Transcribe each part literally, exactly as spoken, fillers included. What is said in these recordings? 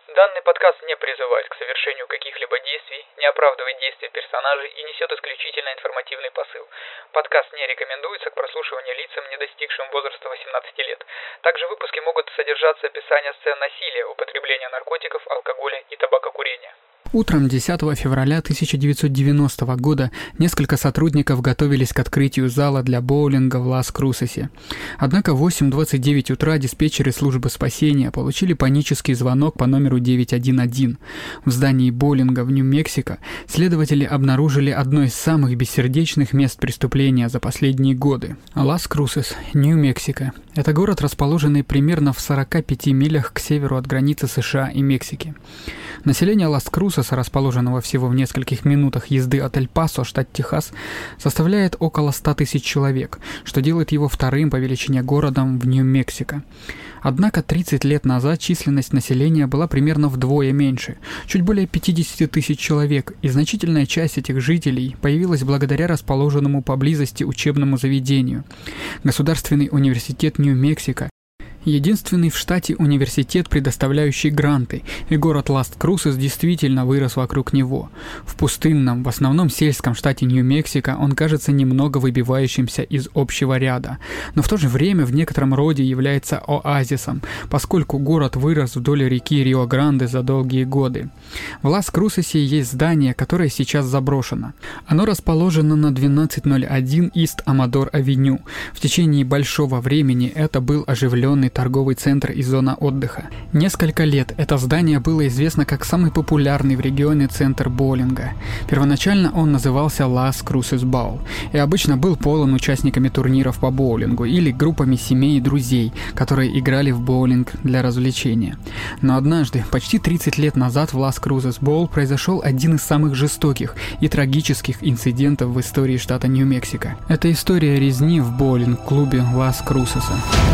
Данный подкаст не призывает к совершению каких-либо действий, не оправдывает действия персонажей и несет исключительно информативный посыл. Подкаст не рекомендуется к прослушиванию лицам, не достигшим возраста восемнадцати лет. Также в выпуске могут содержаться описания сцен насилия, употребления наркотиков, алкоголя и табакокурения. Утром десятого февраля тысяча девятьсот девяностого года несколько сотрудников готовились к открытию зала для боулинга в Лас-Крусосе. Однако в восемь двадцать девять утра диспетчеры службы спасения получили панический звонок по номеру девятьсот одиннадцать. В здании боулинга в Нью-Мексико следователи обнаружили одно из самых бессердечных мест преступления за последние годы. Лас-Крусос, Нью-Мексико. Это город, расположенный примерно в сорока пяти милях к северу от границы США и Мексики. Население Лас-Крусоса, расположенного всего в нескольких минутах езды от Эль-Пасо, штат Техас, составляет около ста тысяч человек, что делает его вторым по величине городом в Нью-Мексико. Однако тридцать лет назад численность населения была примерно вдвое меньше, чуть более пятидесяти тысяч человек, и значительная часть этих жителей появилась благодаря расположенному поблизости учебному заведению. Государственный университет Нью-Мексико — единственный в штате университет, предоставляющий гранты, и город Лас-Крусос действительно вырос вокруг него. В пустынном, в основном сельском штате Нью-Мексико он кажется немного выбивающимся из общего ряда, но в то же время в некотором роде является оазисом, поскольку город вырос вдоль реки Рио-Гранде за долгие годы. В Лас-Крусосе есть здание, которое сейчас заброшено. Оно расположено на двенадцать ноль один Ист Амадор-авеню. В течение большого времени это был оживленный торговый центр и зона отдыха. Несколько лет это здание было известно как самый популярный в регионе центр боулинга. Первоначально он назывался Las Cruces Bowl и обычно был полон участниками турниров по боулингу или группами семей и друзей, которые играли в боулинг для развлечения. Но однажды, почти тридцать лет назад, в Las Cruces Bowl произошел один из самых жестоких и трагических инцидентов в истории штата Нью-Мексико. Это история резни в боулинг-клубе Las Cruces.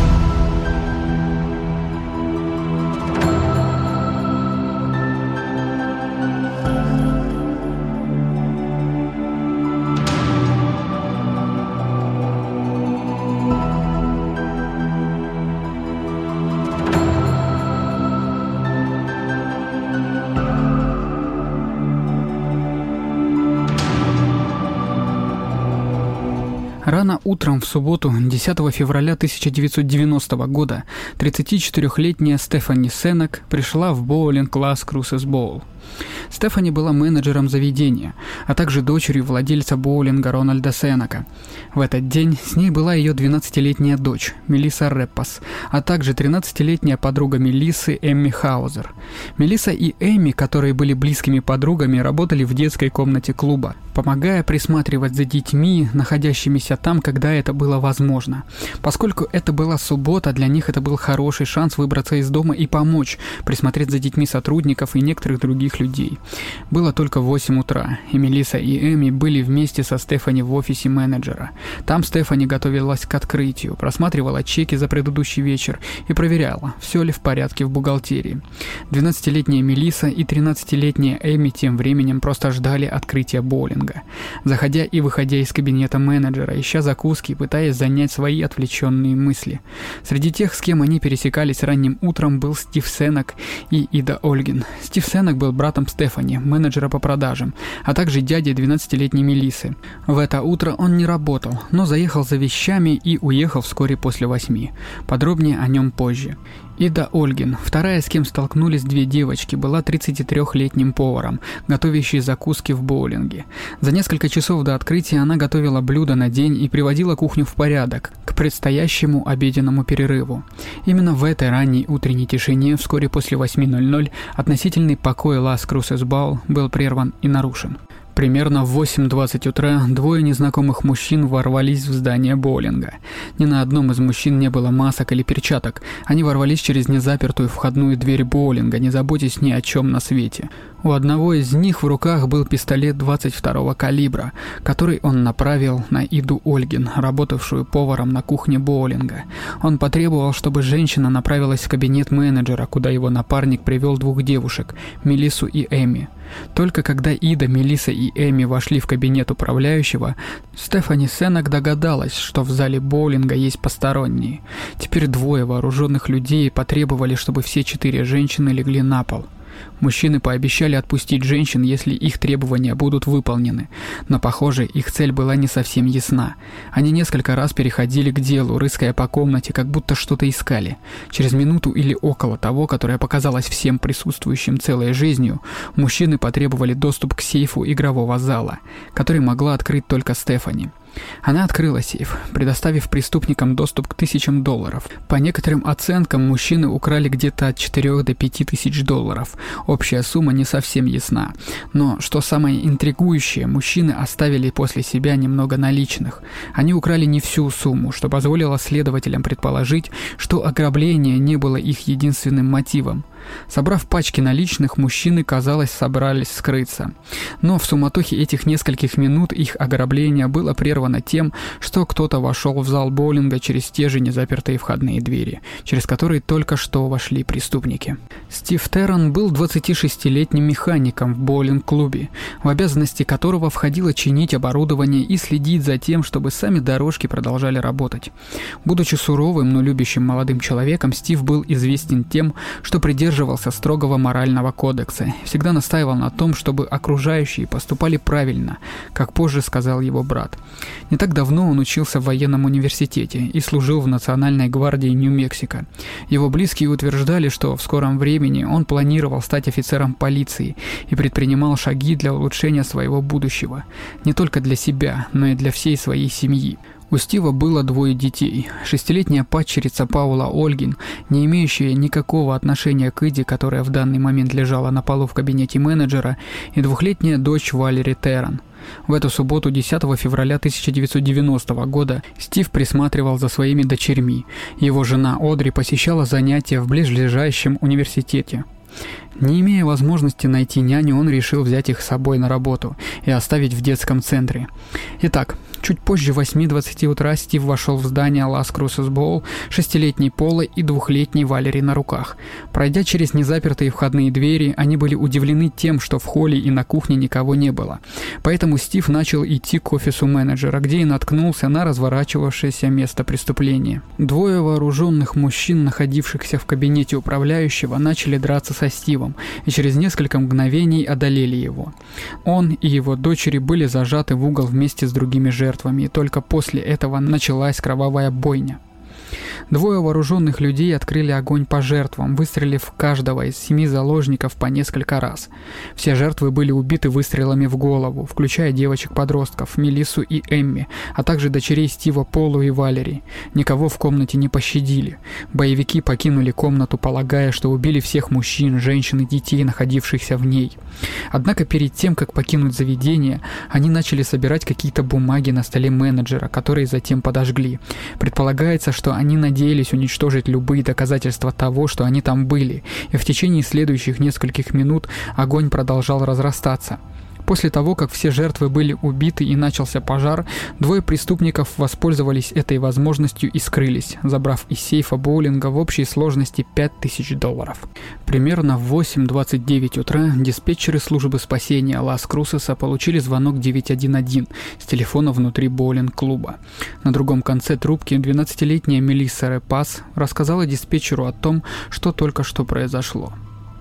Рано утром в субботу, десятого февраля тысяча девятьсот девяностого года, тридцатичетырёхлетняя Стефани Сенак пришла в боулинг Las Cruces Bowl. Стефани была менеджером заведения, а также дочерью владельца боулинга Рональда Сенака. В этот день с ней была ее двенадцатилетняя дочь, Мелисса Реппас, а также тринадцатилетняя подруга Мелиссы, Эмми Хаузер. Мелисса и Эмми, которые были близкими подругами, работали в детской комнате клуба, помогая присматривать за детьми, находящимися там, когда это было возможно. Поскольку это была суббота, для них это был хороший шанс выбраться из дома и помочь присмотреть за детьми сотрудников и некоторых других людей. Было только восемь утра, и Мелисса и Эми были вместе со Стефани в офисе менеджера. Там Стефани готовилась к открытию, просматривала чеки за предыдущий вечер и проверяла, все ли в порядке в бухгалтерии. двенадцатилетняя Мелисса и тринадцатилетняя Эми тем временем просто ждали открытия боулинга, заходя и выходя из кабинета менеджера, ища закуски и пытаясь занять свои отвлеченные мысли. Среди тех, с кем они пересекались ранним утром, был Стив Сенак и Ида Ольгин. Стив Сенак был братом Стефани, менеджера по продажам, а также дядей двенадцатилетней Мелиссы. В это утро он не работал, но заехал за вещами и уехал вскоре после восьми. Подробнее о нем позже. Ида Ольгин, вторая, с кем столкнулись две девочки, была тридцатитрёхлетним поваром, готовящей закуски в боулинге. За несколько часов до открытия она готовила блюда на день и приводила кухню в порядок к предстоящему обеденному перерыву. Именно в этой ранней утренней тишине, вскоре после восьми ноль-ноль, относительный покой Las Cruces Bowl был прерван и нарушен. Примерно в восемь двадцать утра двое незнакомых мужчин ворвались в здание боулинга. Ни на одном из мужчин не было масок или перчаток. Они ворвались через незапертую входную дверь боулинга, не заботясь ни о чем на свете. У одного из них в руках был пистолет двадцать второго калибра, который он направил на Иду Ольгин, работавшую поваром на кухне боулинга. Он потребовал, чтобы женщина направилась в кабинет менеджера, куда его напарник привел двух девушек, Мелиссу и Эми. Только когда Ида, Мелисса и Эми вошли в кабинет управляющего, Стефани Сенак догадалась, что в зале боулинга есть посторонние. Теперь двое вооруженных людей потребовали, чтобы все четыре женщины легли на пол. Мужчины пообещали отпустить женщин, если их требования будут выполнены, но, похоже, их цель была не совсем ясна. Они несколько раз переходили к делу, рыская по комнате, как будто что-то искали. Через минуту или около того, которая показалась всем присутствующим целой жизнью, мужчины потребовали доступ к сейфу игрового зала, который могла открыть только Стефани. Она открыла сейф, предоставив преступникам доступ к тысячам долларов. По некоторым оценкам, мужчины украли где-то от четырёх до пяти тысяч долларов. Общая сумма не совсем ясна. Но, что самое интригующее, мужчины оставили после себя немного наличных. Они украли не всю сумму, что позволило следователям предположить, что ограбление не было их единственным мотивом. Собрав пачки наличных, мужчины, казалось, собрались скрыться. Но в суматохе этих нескольких минут их ограбление было прервано тем, что кто-то вошел в зал боулинга через те же незапертые входные двери, через которые только что вошли преступники. Стив Террон был двадцатишестилетним механиком в боулинг-клубе, в обязанности которого входило чинить оборудование и следить за тем, чтобы сами дорожки продолжали работать. Будучи суровым, но любящим молодым человеком, Стив был известен тем, что придерживался строгого морального кодекса, всегда настаивал на том, чтобы окружающие поступали правильно, как позже сказал его брат. Не так давно он учился в военном университете и служил в Национальной гвардии Нью-Мексико. Его близкие утверждали, что в скором времени он планировал стать офицером полиции и предпринимал шаги для улучшения своего будущего, не только для себя, но и для всей своей семьи. У Стива было двое детей. Шестилетняя падчерица Паула Ольгин, не имеющая никакого отношения к Иде, которая в данный момент лежала на полу в кабинете менеджера, и двухлетняя дочь Валери Террон. В эту субботу, десятого февраля тысяча девятьсот девяностого года, Стив присматривал за своими дочерьми. Его жена Одри посещала занятия в близлежащем университете. Не имея возможности найти няню, он решил взять их с собой на работу и оставить в детском центре. Итак, чуть позже восьми двадцати утра Стив вошел в здание Las Cruces Bowl, шестилетней Полы и двухлетней Валери на руках. Пройдя через незапертые входные двери, они были удивлены тем, что в холле и на кухне никого не было. Поэтому Стив начал идти к офису менеджера, где и наткнулся на разворачивавшееся место преступления. Двое вооруженных мужчин, находившихся в кабинете управляющего, начали драться со Стивом и через несколько мгновений одолели его. Он и его дочери были зажаты в угол вместе с другими жертвами, и только после этого началась кровавая бойня. Двое вооруженных людей открыли огонь по жертвам, выстрелив в каждого из семи заложников по несколько раз. Все жертвы были убиты выстрелами в голову, включая девочек-подростков Мелиссу и Эмми, а также дочерей Стива, Полу и Валери. Никого в комнате не пощадили. Боевики покинули комнату, полагая, что убили всех мужчин, женщин и детей, находившихся в ней. Однако перед тем, как покинуть заведение, они начали собирать какие-то бумаги на столе менеджера, которые затем подожгли. Предполагается, что они надеялись уничтожить любые доказательства того, что они там были, и в течение следующих нескольких минут огонь продолжал разрастаться. После того, как все жертвы были убиты и начался пожар, двое преступников воспользовались этой возможностью и скрылись, забрав из сейфа боулинга в общей сложности пять тысяч долларов. Примерно в восемь двадцать девять утра диспетчеры службы спасения Лас-Крусеса получили звонок девять один один с телефона внутри боулинг-клуба. На другом конце трубки двенадцатилетняя Мелисса Репас рассказала диспетчеру о том, что только что произошло.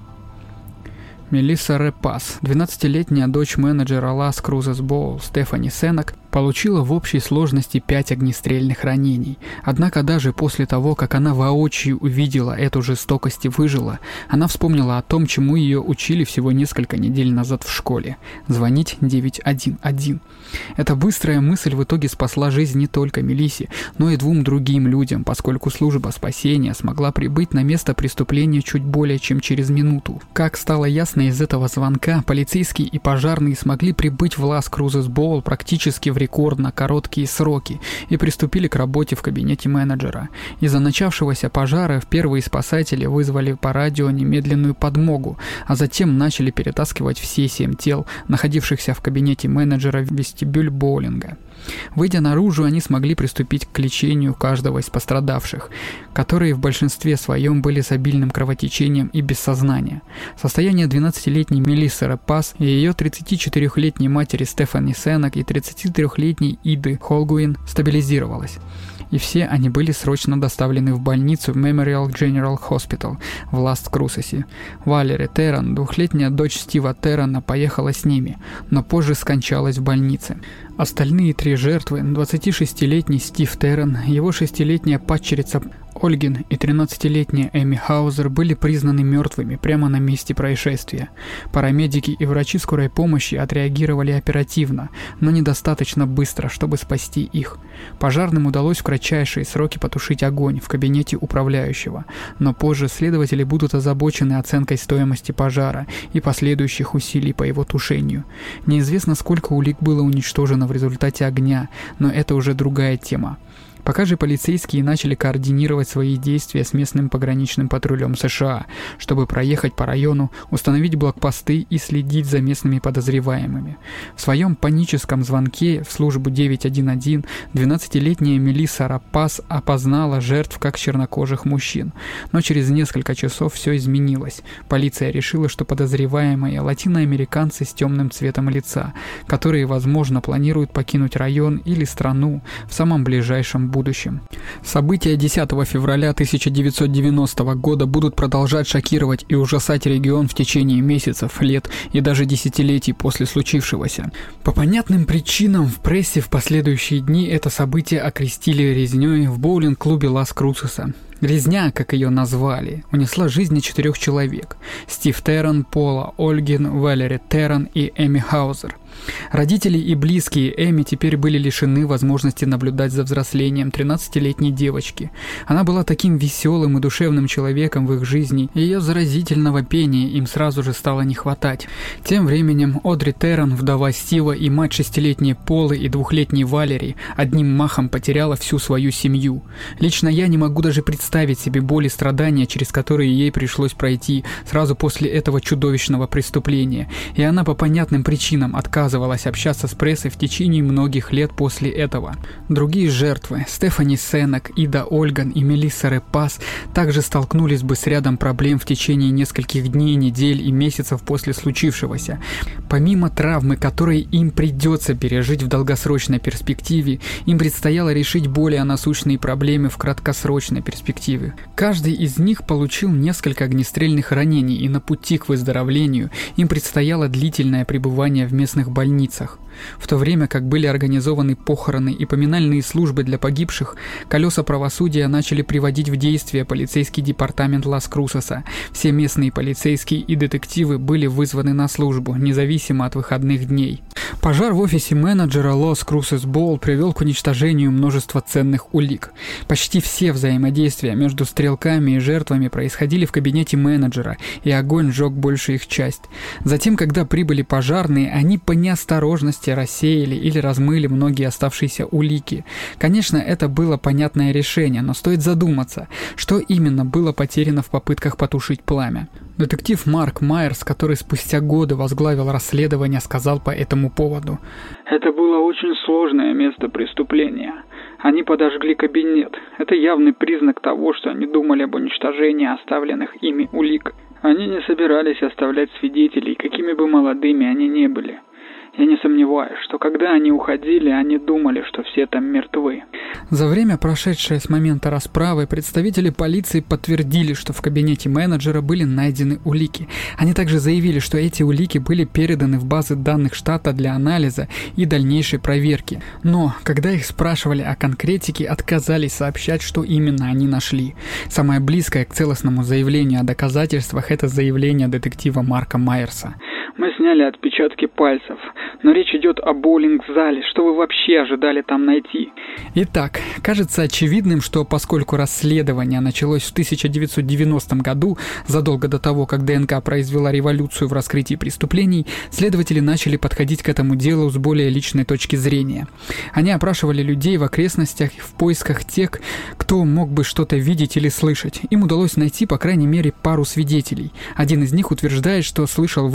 Мелисса Репас, двенадцатилетняя дочь менеджера Las Cruces Bowl Стефани Сенак, получила в общей сложности пять огнестрельных ранений. Однако даже после того, как она воочию увидела эту жестокость и выжила, она вспомнила о том, чему ее учили всего несколько недель назад в школе – звонить девять один один. Эта быстрая мысль в итоге спасла жизнь не только Мелиссе, но и двум другим людям, поскольку служба спасения смогла прибыть на место преступления чуть более чем через минуту. Как стало ясно из этого звонка, полицейские и пожарные смогли прибыть в Las Cruces Bowl практически в рекордно короткие сроки и приступили к работе в кабинете менеджера. Из-за начавшегося пожара первые спасатели вызвали по радио немедленную подмогу, а затем начали перетаскивать все семь тел, находившихся в кабинете менеджера, в вестибюль боулинга. Выйдя наружу, они смогли приступить к лечению каждого из пострадавших, которые в большинстве своем были с обильным кровотечением и без сознания. Состояние двенадцатилетней Мелиссы Репас и ее тридцатичетырёхлетней матери Стефани Сенок и тридцатитрёхлетней Иды Холгуин стабилизировалось, и все они были срочно доставлены в больницу Memorial General Hospital в Лас-Крусесе. Валери Терран, двухлетняя дочь Стива Террана, поехала с ними, но позже скончалась в больнице. Остальные три жертвы, двадцатишестилетний Стив Терран, его шестилетняя падчерица Ольгин и тринадцатилетняя Эми Хаузер, были признаны мертвыми прямо на месте происшествия. Парамедики и врачи скорой помощи отреагировали оперативно, но недостаточно быстро, чтобы спасти их. Пожарным удалось в кратчайшие сроки потушить огонь в кабинете управляющего, но позже следователи будут озабочены оценкой стоимости пожара и последующих усилий по его тушению. Неизвестно, сколько улик было уничтожено в результате огня, но это уже другая тема. Пока же полицейские начали координировать свои действия с местным пограничным патрулем США, чтобы проехать по району, установить блокпосты и следить за местными подозреваемыми. В своем паническом звонке в службу девять один один двенадцатилетняя Мелисса Репас опознала жертв как чернокожих мужчин. Но через несколько часов все изменилось. Полиция решила, что подозреваемые латиноамериканцы с темным цветом лица, которые, возможно, планируют покинуть район или страну в самом ближайшем будущем. События десятого февраля тысяча девятьсот девяностого года будут продолжать шокировать и ужасать регион в течение месяцев, лет и даже десятилетий после случившегося. По понятным причинам в прессе в последующие дни это событие окрестили резнёй в боулинг-клубе Лас-Крусеса. Резня, как ее назвали, унесла жизни четырех человек: Стив Терран, Пола Ольгин, Валери Терран и Эми Хаузер. Родители и близкие Эми теперь были лишены возможности наблюдать за взрослением тринадцатилетней девочки. Она была таким веселым и душевным человеком в их жизни, и ее заразительного пения им сразу же стало не хватать. Тем временем Одри Терран, вдова Стива и мать шестилетней Полы и двухлетней Валери, одним махом потеряла всю свою семью. Лично я не могу даже представить себе боль и страдания, через которые ей пришлось пройти сразу после этого чудовищного преступления, и она по понятным причинам отказывалась отказывалась общаться с прессой в течение многих лет после этого. Другие жертвы, Стефани Сенок, Ида Ольгин и Мелисса Репас, также столкнулись бы с рядом проблем в течение нескольких дней, недель и месяцев после случившегося. Помимо травмы, которые им придется пережить в долгосрочной перспективе, им предстояло решить более насущные проблемы в краткосрочной перспективе. Каждый из них получил несколько огнестрельных ранений, и на пути к выздоровлению им предстояло длительное пребывание в местных больницах. В то время как были организованы похороны и поминальные службы для погибших, колеса правосудия начали приводить в действие полицейский департамент Лас-Крусеса. Все местные полицейские и детективы были вызваны на службу, независимо от выходных дней. Пожар в офисе менеджера Лас-Крусес Боул привел к уничтожению множества ценных улик. Почти все взаимодействия между стрелками и жертвами происходили в кабинете менеджера, и огонь сжег большую их часть. Затем, когда прибыли пожарные, они по неосторожности рассеяли или размыли многие оставшиеся улики. Конечно, это было понятное решение, но стоит задуматься, что именно было потеряно в попытках потушить пламя. Детектив Марк Майерс, который спустя годы возглавил расследование, сказал по этому поводу: «Это было очень сложное место преступления. Они подожгли кабинет. Это явный признак того, что они думали об уничтожении оставленных ими улик. Они не собирались оставлять свидетелей, какими бы молодыми они ни были. Я не сомневаюсь, что когда они уходили, они думали, что все там мертвы». За время, прошедшее с момента расправы, представители полиции подтвердили, что в кабинете менеджера были найдены улики. Они также заявили, что эти улики были переданы в базы данных штата для анализа и дальнейшей проверки. Но, когда их спрашивали о конкретике, отказались сообщать, что именно они нашли. Самое близкое к целостному заявлению о доказательствах – это заявление детектива Марка Майерса. «Мы сняли отпечатки пальцев, но речь идет о боулинг-зале. Что вы вообще ожидали там найти?» Итак, кажется очевидным, что поскольку расследование началось в тысяча девятьсот девяностом году, задолго до того, как ДНК произвела революцию в раскрытии преступлений, следователи начали подходить к этому делу с более личной точки зрения. Они опрашивали людей в окрестностях в поисках тех, кто мог бы что-то видеть или слышать. Им удалось найти, по крайней мере, пару свидетелей. Один из них утверждает, что слышал выстрелы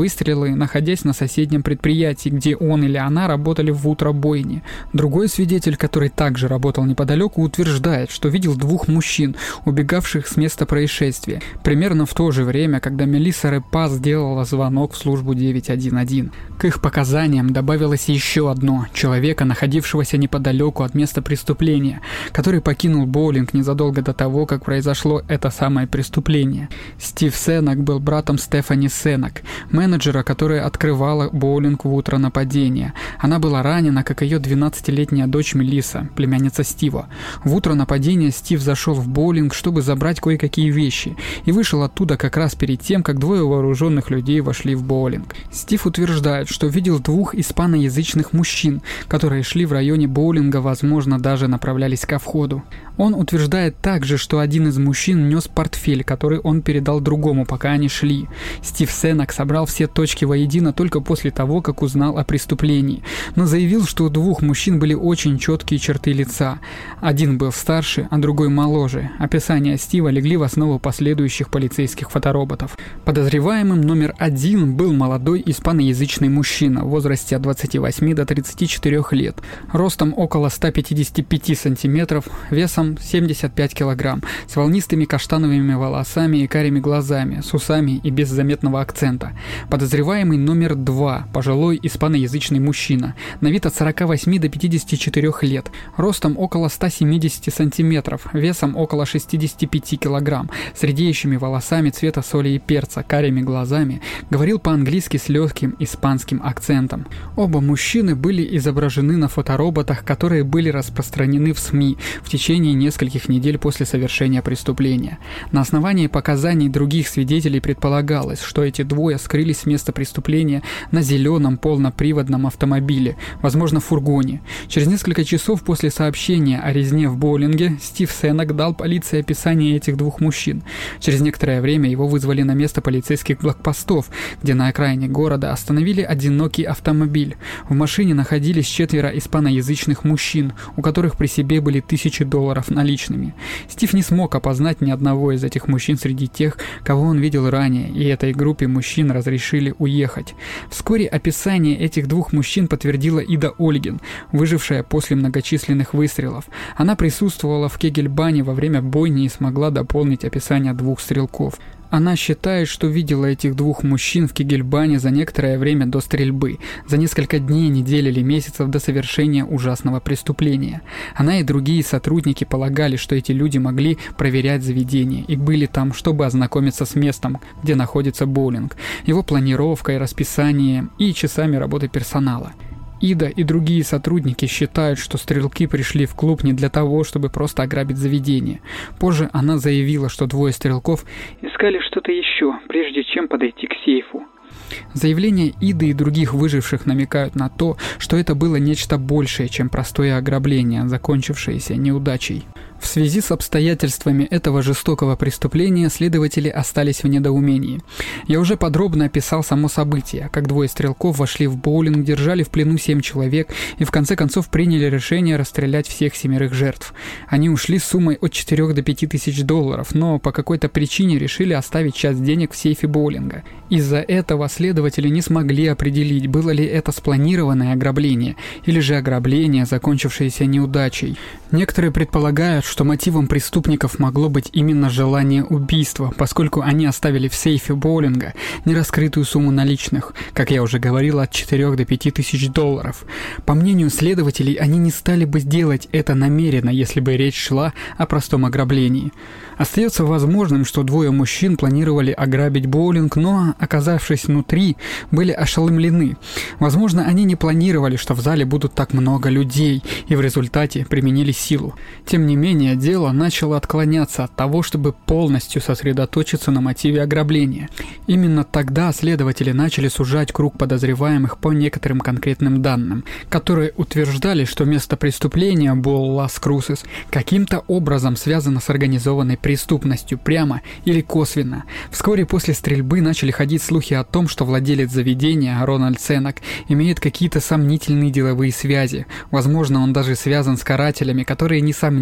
жертвы, находясь на соседнем предприятии, где он или она работали в утро бойни. Другой свидетель, который также работал неподалеку, утверждает, что видел двух мужчин, убегавших с места происшествия, примерно в то же время, когда Мелисса Репас сделала звонок в службу девять один один. К их показаниям добавилось еще одно – человека, находившегося неподалеку от места преступления, который покинул боулинг незадолго до того, как произошло это самое преступление. Стив Сенак был братом Стефани Сенак, менеджера, которая открывала боулинг в утро нападения. Она была ранена, как ее двенадцатилетняя дочь Мелисса, племянница Стива. В утро нападения Стив зашел в боулинг, чтобы забрать кое-какие вещи, и вышел оттуда как раз перед тем, как двое вооруженных людей вошли в боулинг. Стив утверждает, что видел двух испаноязычных мужчин, которые шли в районе боулинга, возможно, даже направлялись ко входу. Он утверждает также, что один из мужчин нес портфель, который он передал другому, пока они шли. Стив Сенак собрал все точки воедино только после того, как узнал о преступлении, но заявил, что у двух мужчин были очень четкие черты лица. Один был старше, а другой моложе. Описания Стива легли в основу последующих полицейских фотороботов. Подозреваемым номер один был молодой испаноязычный мужчина в возрасте от двадцати восьми до тридцати четырёх лет, ростом около ста пятидесяти пяти сантиметров, весом семьдесят пять килограмм, с волнистыми каштановыми волосами и карими глазами, с усами и без заметного акцента. Подозреваемый номер два – пожилой испаноязычный мужчина, на вид от сорока восьми до пятидесяти четырёх лет, ростом около ста семидесяти сантиметров, весом около шестидесяти пяти килограмм, с редеющими волосами цвета соли и перца, карими глазами, говорил по-английски с легким испанским акцентом. Оба мужчины были изображены на фотороботах, которые были распространены в СМИ в течение нескольких недель после совершения преступления. На основании показаний других свидетелей предполагалось, что эти двое скрылись с места преступления на зеленом полноприводном автомобиле, возможно, фургоне. Через несколько часов после сообщения о резне в боулинге Стив Сенак дал полиции описание этих двух мужчин. Через некоторое время его вызвали на место полицейских блокпостов, где на окраине города остановили одинокий автомобиль. В машине находились четверо испаноязычных мужчин, у которых при себе были тысячи долларов наличными. Стив не смог опознать ни одного из этих мужчин среди тех, кого он видел ранее, и этой группе мужчин разрешили уехать. Вскоре описание этих двух мужчин подтвердила Ида Ольгин, выжившая после многочисленных выстрелов. Она присутствовала в Кегельбане во время бойни и смогла дополнить описание двух стрелков. Она считает, что видела этих двух мужчин в Кегельбане за некоторое время до стрельбы, за несколько дней, недель или месяцев до совершения ужасного преступления. Она и другие сотрудники полагали, что эти люди могли проверять заведение и были там, чтобы ознакомиться с местом, где находится боулинг, его планировкой, расписанием и часами работы персонала. Ида и другие сотрудники считают, что стрелки пришли в клуб не для того, чтобы просто ограбить заведение. Позже она заявила, что двое стрелков искали что-то еще, прежде чем подойти к сейфу. Заявления Иды и других выживших намекают на то, что это было нечто большее, чем простое ограбление, закончившееся неудачей. В связи с обстоятельствами этого жестокого преступления следователи остались в недоумении. Я уже подробно описал само событие, как двое стрелков вошли в боулинг, держали в плену семь человек и в конце концов приняли решение расстрелять всех семерых жертв. Они ушли с суммой от четырёх до пяти тысяч долларов, но по какой-то причине решили оставить часть денег в сейфе боулинга. Из-за этого следователи не смогли определить, было ли это спланированное ограбление или же ограбление, закончившееся неудачей. Некоторые предполагают, что мотивом преступников могло быть именно желание убийства, поскольку они оставили в сейфе боулинга нераскрытую сумму наличных, как я уже говорил, от четырёх до пяти тысяч долларов. По мнению следователей, они не стали бы сделать это намеренно, если бы речь шла о простом ограблении. Остается возможным, что двое мужчин планировали ограбить боулинг, но, оказавшись внутри, были ошеломлены. Возможно, они не планировали, что в зале будут так много людей, и в результате применили силу. Тем не менее, дело начало отклоняться от того, чтобы полностью сосредоточиться на мотиве ограбления. Именно тогда следователи начали сужать круг подозреваемых по некоторым конкретным данным, которые утверждали, что место преступления Боул-Лас-Крусес каким-то образом связано с организованной преступностью, прямо или косвенно. Вскоре после стрельбы начали ходить слухи о том, что владелец заведения, Рональд Сенак, имеет какие-то сомнительные деловые связи. Возможно, он даже связан с карателями, которые, несомненно,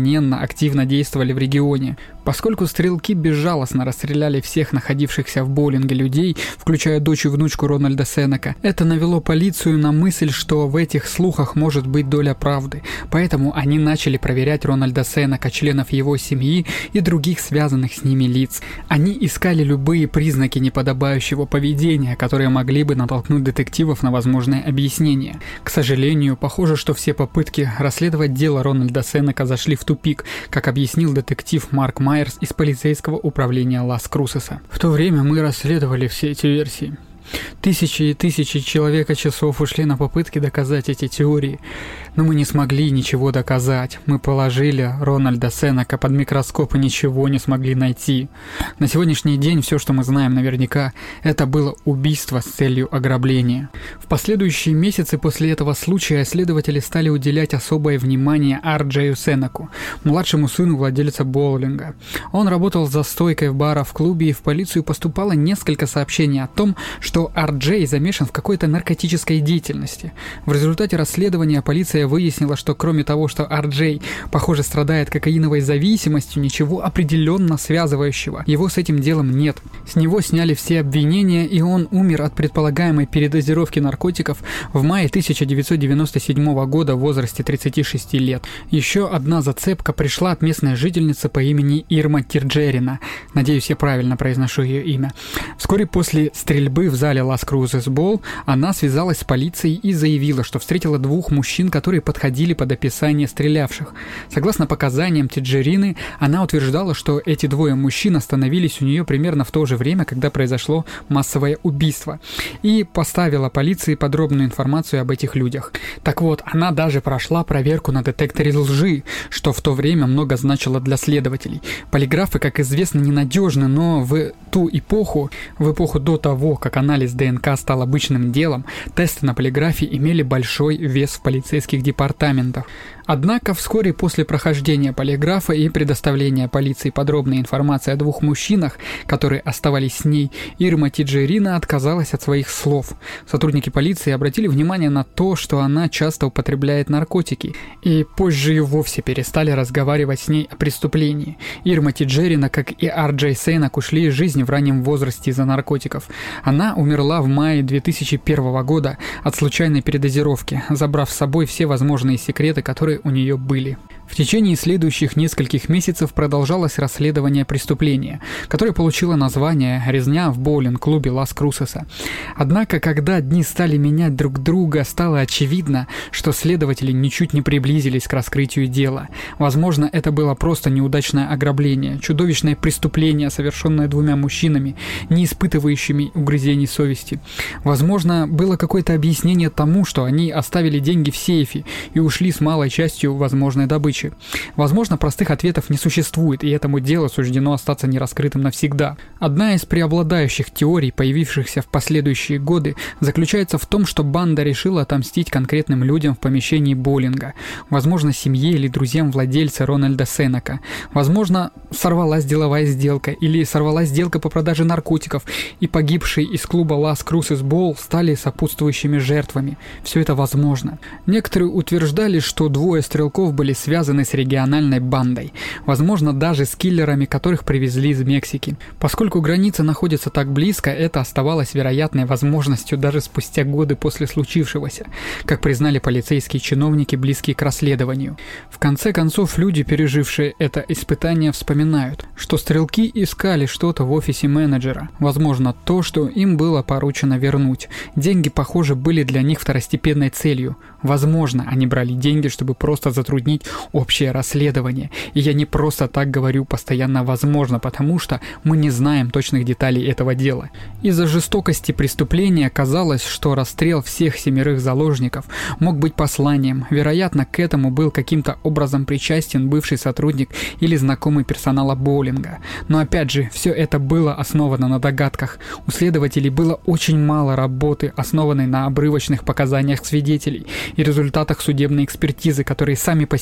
активно действовали в регионе. Поскольку стрелки безжалостно расстреляли всех находившихся в боулинге людей, включая дочь и внучку Рональда Сенека, это навело полицию на мысль, что в этих слухах может быть доля правды. Поэтому они начали проверять Рональда Сенека, членов его семьи и других связанных с ними лиц. Они искали любые признаки неподобающего поведения, которые могли бы натолкнуть детективов на возможное объяснение. К сожалению, похоже, что все попытки расследовать дело Рональда Сенека зашли в тупик, как объяснил детектив Марк Майерс из полицейского управления Лас-Крусеса. В то время мы расследовали все эти версии. Тысячи и тысячи человека-часов ушли на попытки доказать эти теории, но мы не смогли ничего доказать. Мы положили Рональда Сенека под микроскоп и ничего не смогли найти. На сегодняшний день все, что мы знаем наверняка, это было убийство с целью ограбления. В последующие месяцы после этого случая следователи стали уделять особое внимание Ар Джею Сенеку, младшему сыну владельца боулинга. Он работал за стойкой в бара в клубе, и в полицию поступало несколько сообщений о том, что что Ар Джей замешан в какой-то наркотической деятельности. В результате расследования полиция выяснила, что кроме того, что Ар Джей, похоже, страдает кокаиновой зависимостью, ничего определенно связывающего его с этим делом нет. С него сняли все обвинения, и он умер от предполагаемой передозировки наркотиков в мае тысяча девятьсот девяносто седьмого года в возрасте тридцати шести лет. Еще одна зацепка пришла от местной жительницы по имени Ирма Тирджерина. Надеюсь, я правильно произношу ее имя. Вскоре после стрельбы в зале Лас-Крусес Боул она связалась с полицией и заявила, что встретила двух мужчин, которые подходили под описание стрелявших. Согласно показаниям Тирджерины, она утверждала, что эти двое мужчин остановились у нее примерно в то же время, когда произошло массовое убийство, и поставила полиции подробную информацию об этих людях. Так вот, она даже прошла проверку на детекторе лжи, что в то время много значило для следователей. Полиграфы, как известно, ненадежны, но в ту эпоху, в эпоху до того, как анализ ДНК стал обычным делом, тесты на полиграфе имели большой вес в полицейских департаментах. Однако вскоре после прохождения полиграфа и предоставления полиции подробной информации о двух мужчинах, которые оставались с ней, Ирма Тирджерина отказалась от своих слов. Сотрудники полиции обратили внимание на то, что она часто употребляет наркотики, и позже и вовсе перестали разговаривать с ней о преступлении. Ирма Тирджерина, как и Ар Джей Сенек, ушли из жизни в раннем возрасте из-за наркотиков. Она умерла в мае две тысячи первого года от случайной передозировки, забрав с собой все возможные секреты, которые у нее были. В течение следующих нескольких месяцев продолжалось расследование преступления, которое получило название «Резня в боулинг-клубе Лас-Крусеса». Однако, когда дни стали менять друг друга, стало очевидно, что следователи ничуть не приблизились к раскрытию дела. Возможно, это было просто неудачное ограбление, чудовищное преступление, совершенное двумя мужчинами, не испытывающими угрызений совести. Возможно, было какое-то объяснение тому, что они оставили деньги в сейфе и ушли с малой частью возможной добычи. Возможно, простых ответов не существует, и этому делу суждено остаться нераскрытым навсегда. Одна из преобладающих теорий, появившихся в последующие годы, заключается в том, что банда решила отомстить конкретным людям в помещении боулинга. Возможно, семье или друзьям владельца Рональда Сенека. Возможно, сорвалась деловая сделка, или сорвалась сделка по продаже наркотиков, и погибшие из клуба Лас-Крусес Боул стали сопутствующими жертвами. Все это возможно. Некоторые утверждали, что двое стрелков были связаны с региональной бандой, возможно, даже с киллерами, которых привезли из Мексики. Поскольку граница находится так близко, это оставалось вероятной возможностью даже спустя годы после случившегося, как признали полицейские чиновники, близкие к расследованию. В конце концов, люди, пережившие это испытание, вспоминают, что стрелки искали что-то в офисе менеджера, возможно, то, что им было поручено вернуть. Деньги, похоже, были для них второстепенной целью. Возможно, они брали деньги, чтобы просто затруднить общее расследование. И я не просто так говорю постоянно «возможно», потому что мы не знаем точных деталей этого дела. Из-за жестокости преступления казалось, что расстрел всех семерых заложников мог быть посланием. Вероятно, к этому был каким-то образом причастен бывший сотрудник или знакомый персонала боулинга. Но опять же, все это было основано на догадках. У следователей было очень мало работы, основанной на обрывочных показаниях свидетелей и результатах судебной экспертизы, которые сами по себе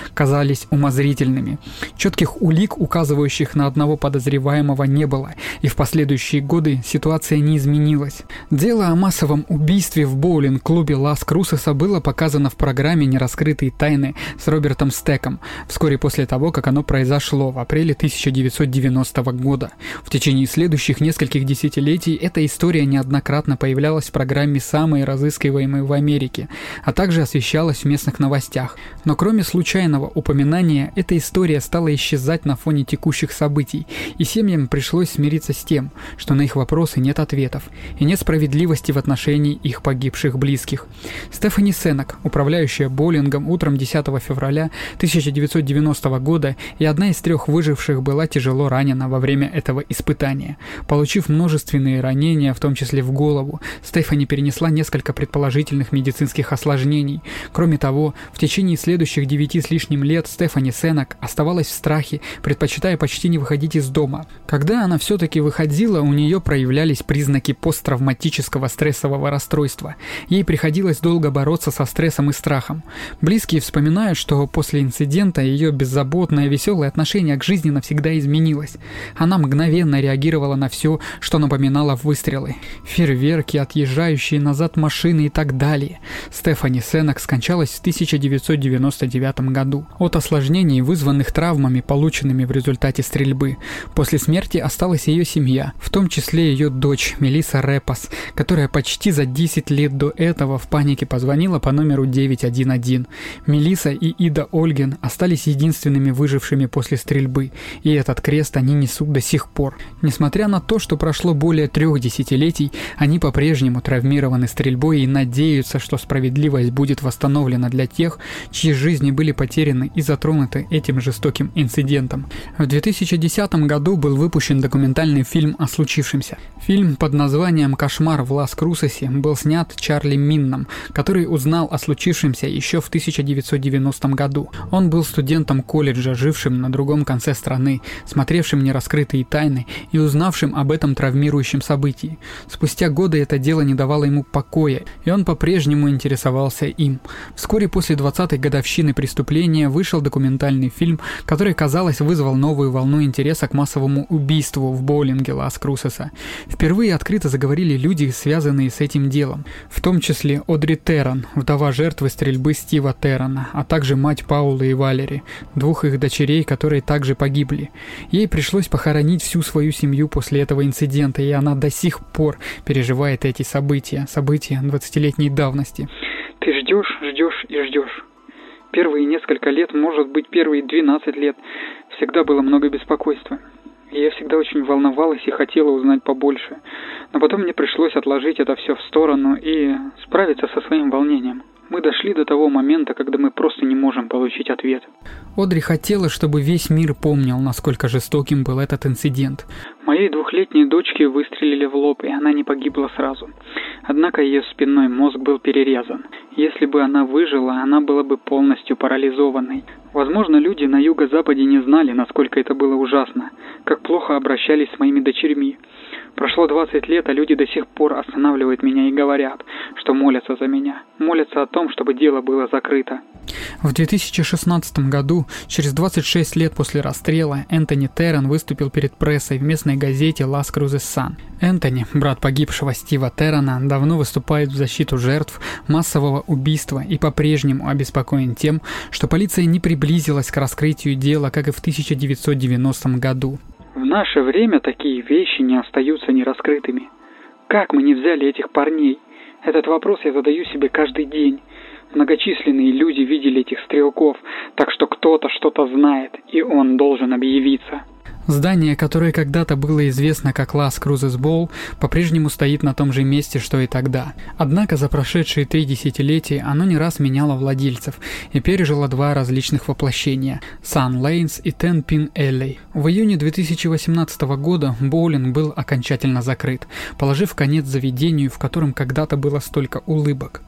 казались умозрительными. Четких улик, указывающих на одного подозреваемого, не было, и в последующие годы ситуация не изменилась. Дело о массовом убийстве в боулинг-клубе Лас-Крусеса было показано в программе «Нераскрытые тайны» с Робертом Стеком вскоре после того, как оно произошло в апреле тысяча девятьсот девяностого года. В течение следующих нескольких десятилетий эта история неоднократно появлялась в программе «Самые разыскиваемые в Америке», а также освещалась в местных новостях. Но кроме случайного упоминания, эта история стала исчезать на фоне текущих событий, и семьям пришлось смириться с тем, что на их вопросы нет ответов, и нет справедливости в отношении их погибших близких. Стефани Сенок, управляющая боулингом, утром десятого февраля тысяча девятьсот девяностого года и одна из трех выживших, была тяжело ранена во время этого испытания. Получив множественные ранения, в том числе в голову, Стефани перенесла несколько предположительных медицинских осложнений. Кроме того, в течение следующих девяти с лишним лет Стефани Сенок оставалась в страхе, предпочитая почти не выходить из дома. Когда она все-таки выходила, у нее проявлялись признаки посттравматического стрессового расстройства. Ей приходилось долго бороться со стрессом и страхом. Близкие вспоминают, что после инцидента ее беззаботное, веселое отношение к жизни навсегда изменилось. Она мгновенно реагировала на все, что напоминало выстрелы, фейерверки, отъезжающие назад машины и так далее. Стефани Сенок скончалась в тысяча девятьсот девяносто девятом году от осложнений, вызванных травмами, полученными в результате стрельбы. После смерти осталась ее семья, в том числе ее дочь Мелисса Репас, которая почти за десять лет до этого в панике позвонила по номеру девять один один. Мелисса и Ида Ольген остались единственными выжившими после стрельбы, и этот крест они несут до сих пор. Несмотря на то, что прошло более трех десятилетий, они по-прежнему травмированы стрельбой и надеются, что справедливость будет восстановлена для тех, чьи жизни были потеряны и затронуты этим жестоким инцидентом. В две тысячи десятом году был выпущен документальный фильм о случившемся. Фильм под названием «Кошмар в Лас-Крусесе» был снят Чарли Минном, который узнал о случившемся еще в тысяча девятьсот девяностом году. Он был студентом колледжа, жившим на другом конце страны, смотревшим «Нераскрытые тайны» и узнавшим об этом травмирующем событии. Спустя годы это дело не давало ему покоя, и он по-прежнему интересовался им. Вскоре после двадцатой годовщины преступления вышел документальный фильм, который, казалось, вызвал новую волну интереса к массовому убийству в боулинге Лас-Крусеса. Впервые открыто заговорили люди, связанные с этим делом, в том числе Одри Террон, вдова жертвы стрельбы Стива Террона, а также мать Паулы и Валери, двух их дочерей, которые также погибли. Ей пришлось похоронить всю свою семью после этого инцидента, и она до сих пор переживает эти события, события двадцатилетней давности. Ты ждешь, ждешь и ждешь. Первые несколько лет, может быть, первые двенадцать лет, всегда было много беспокойства. И я всегда очень волновалась и хотела узнать побольше. Но потом мне пришлось отложить это все в сторону и справиться со своим волнением. Мы дошли до того момента, когда мы просто не можем получить ответ. Одри хотела, чтобы весь мир помнил, насколько жестоким был этот инцидент. Моей двухлетней дочке выстрелили в лоб, и она не погибла сразу. Однако ее спинной мозг был перерезан. Если бы она выжила, она была бы полностью парализованной. Возможно, люди на юго-западе не знали, насколько это было ужасно, как плохо обращались с моими дочерьми. Прошло двадцать лет, а люди до сих пор останавливают меня и говорят, что молятся за меня. Молятся о том, чтобы дело было закрыто. В две тысячи шестнадцатом году, через двадцать шесть лет после расстрела, Энтони Террон выступил перед прессой в местной газете Las Cruces Sun. Энтони, брат погибшего Стива Террона, давно выступает в защиту жертв массового убийства и по-прежнему обеспокоен тем, что полиция не приблизилась к раскрытию дела, как и в тысяча девятьсот девяностом году. В наше время такие вещи не остаются нераскрытыми. Как мы не взяли этих парней? Этот вопрос я задаю себе каждый день. Многочисленные люди видели этих стрелков, так что кто-то что-то знает, и он должен объявиться. Здание, которое когда-то было известно как Las Cruces Bowl, по-прежнему стоит на том же месте, что и тогда. Однако за прошедшие три десятилетия оно не раз меняло владельцев и пережило два различных воплощения – Sun Lanes и Ten Pin Alley. В июне две тысячи восемнадцатого года боулинг был окончательно закрыт, положив конец заведению, в котором когда-то было столько улыбок.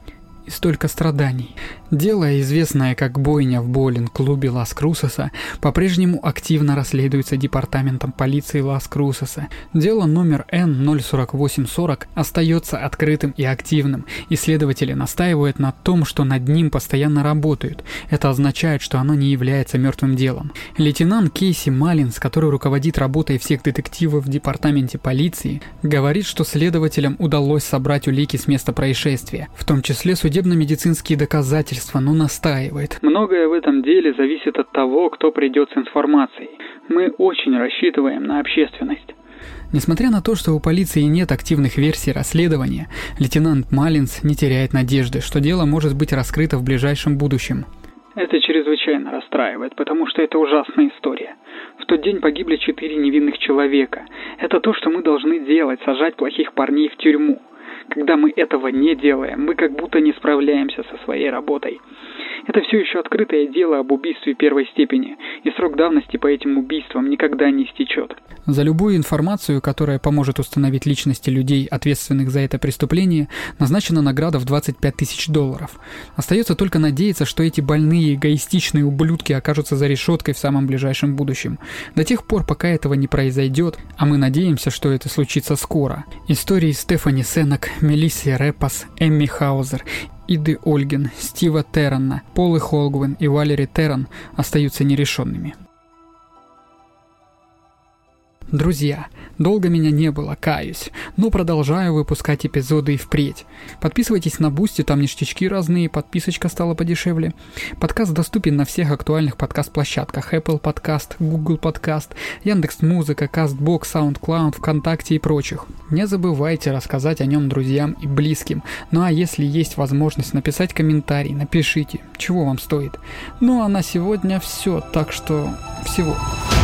и столько страданий. Дело, известное как бойня в боулинг-клубе Лас-Крусоса, по-прежнему активно расследуется департаментом полиции Лас-Крусоса. Дело номер Н ноль сорок восемь сорок остается открытым и активным, и следователи настаивают на том, что над ним постоянно работают. Это означает, что оно не является мертвым делом. Лейтенант Кейси Маллинс, который руководит работой всех детективов в департаменте полиции, говорит, что следователям удалось собрать улики с места происшествия, в том числе судебно-медицинские доказательства, но настаивает. Многое в этом деле зависит от того, кто придет с информацией. Мы очень рассчитываем на общественность. Несмотря на то, что у полиции нет активных версий расследования, лейтенант Маллинс не теряет надежды, что дело может быть раскрыто в ближайшем будущем. Это чрезвычайно расстраивает, потому что это ужасная история. В тот день погибли четыре невинных человека. Это то, что мы должны делать, сажать плохих парней в тюрьму. Когда мы этого не делаем, мы как будто не справляемся со своей работой. Это все еще открытое дело об убийстве первой степени, и срок давности по этим убийствам никогда не истечет. За любую информацию, которая поможет установить личности людей, ответственных за это преступление, назначена награда в двадцать пять тысяч долларов. Остается только надеяться, что эти больные эгоистичные ублюдки окажутся за решеткой в самом ближайшем будущем. До тех пор, пока этого не произойдет, а мы надеемся, что это случится скоро. Истории Стефани Сенак, Мелисси Репас, Эмми Хаузер, Иды Ольгин, Стива Террана, Полы Холгвен и Валери Терран остаются нерешенными. Друзья, долго меня не было, каюсь, но продолжаю выпускать эпизоды и впредь. Подписывайтесь на Бусти, там ништячки разные, подписочка стала подешевле. Подкаст доступен на всех актуальных подкаст-площадках: Apple Podcast, Google Podcast, Яндекс.Музыка, Castbox, SoundCloud, ВКонтакте и прочих. Не забывайте рассказать о нем друзьям и близким. Ну а если есть возможность написать комментарий, напишите, чего вам стоит. Ну а на сегодня все, так что всего.